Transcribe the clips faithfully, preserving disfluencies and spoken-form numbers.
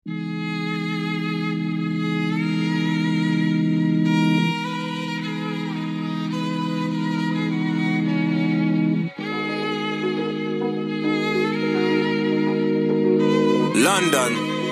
London.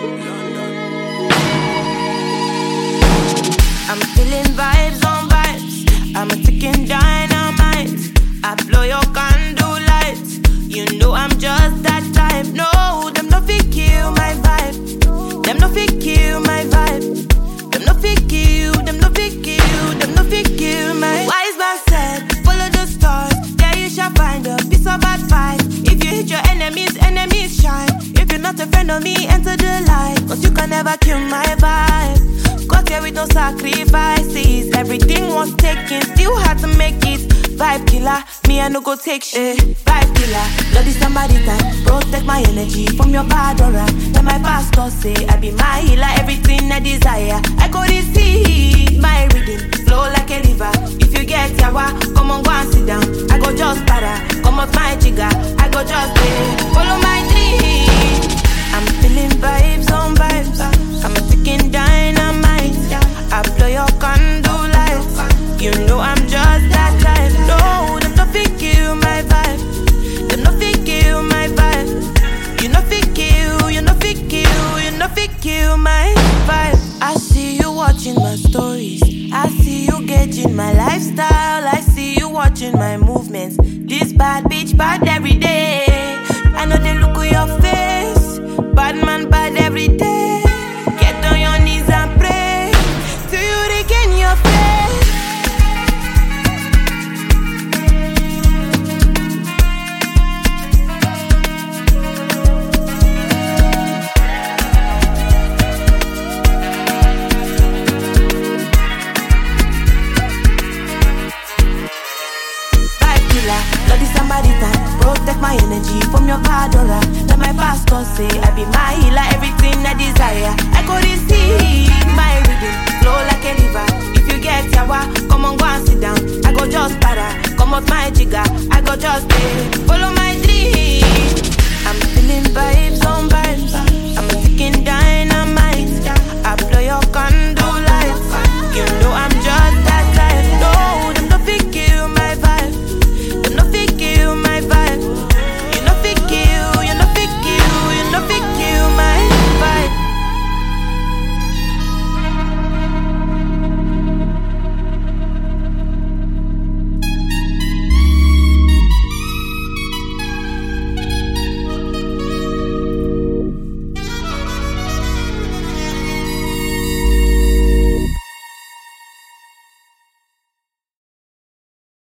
I'm feeling vibes on vibes. I'm a ticking dynamite. I blow your candle lights. You know I'm just that type. No, them no fit kill my vibe. Them no fit kill my vibe. Them no fit kill. Them no fit kill. Them no fit kill my. Wise man said, follow the stars. There you shall find a piece of advice. If you hit your enemies, enemies shine. If you're not a friend of me, enter the light. Cause you can never kill my vibe. Got here with no sacrifices. Everything was taken, still had to make it. Vibe killer, me I no go take shit. Vibe killer, bloody somebody time. Protect my energy from your bad aura. Then my pastor say I be my healer. Everything I desire, I go receive. My rhythm flow like a river. If you get yawa, come on go and sit down. I go just para, come off my jigger. I go just pay, follow my dream. I'm feeling vibes on vibes. I'm a ticking dynamite. I blow your candle lights. You know I'm just that type. No, them no fit kill my vibe. Them no fit kill my vibe. You no fit kill, you no fit kill, you no fit kill my vibe. I see you watching my stories. I see you gauging my lifestyle. I see you watching my movements. This bad bitch bad every day. I know they look at your face. Bad man bad.